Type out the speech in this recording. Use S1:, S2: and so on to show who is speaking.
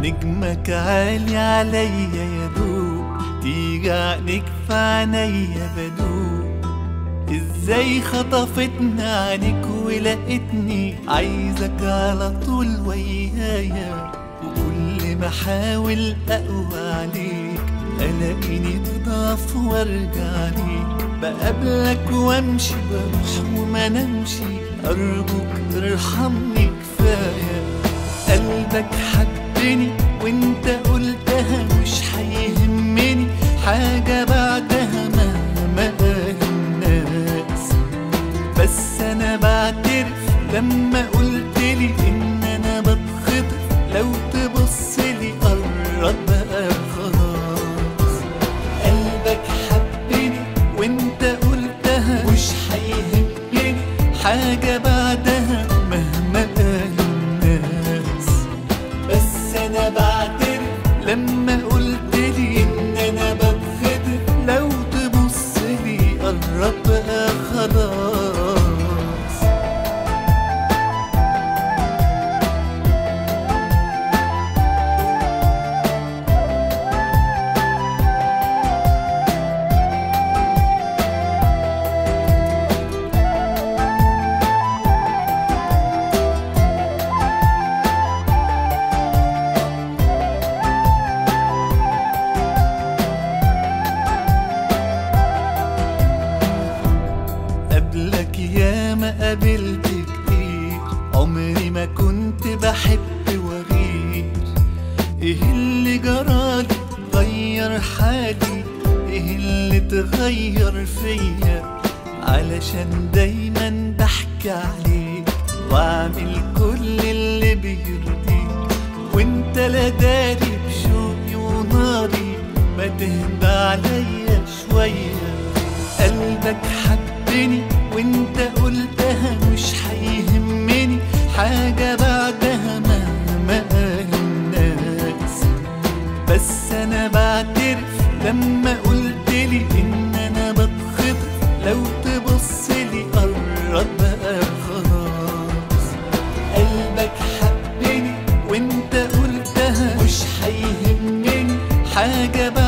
S1: نجمك عالي عليا يا دوب، تيجي عينيك في عينيا بدوب. ازاي خطفتنا عنيك ولقيتني عايزك على طول ويايا، وكل ما احاول اقوى عليك الاقيني بضعف وارجع ليك. بقابلك وامشي بروح وما نمشي، ارجوك ارحمني كفايه. قلبك حبني وانت قلتها، مش هيهمني حاجه بعدها مهما قال الناس. بس انا بعترف لما قلتلي ان انا بتخطف، لو تبصلي قرب بقى خلاص. قلبك حبني وانت قلتها، مش هيهمني حاجه بعدها مهما قال الناس. بس انا بعترف لما قلتلي ان انا بتخطف، لو تبصلي قرب بقى خلاص. قبلك ياما قابلت كتير، عمري ما كنت بحب وغير. ايه اللي جرالي غير حالي، ايه اللي تغير فيا، علشان دايما بحكي عليك واعمل كل اللي بيرضيك. وانت لا داري بشوقي وناري، ما تهدى عليا شوية. قلبك حبني وانت قلتها، مش هيهمني حاجة بعدها مهما قال الناس. بس انا بعترف لما قلتلي ان انا بتخطف، لو تبصلي قرب بقى خلاص. قلبك حبني وانت قلتها، مش هيهمني حاجة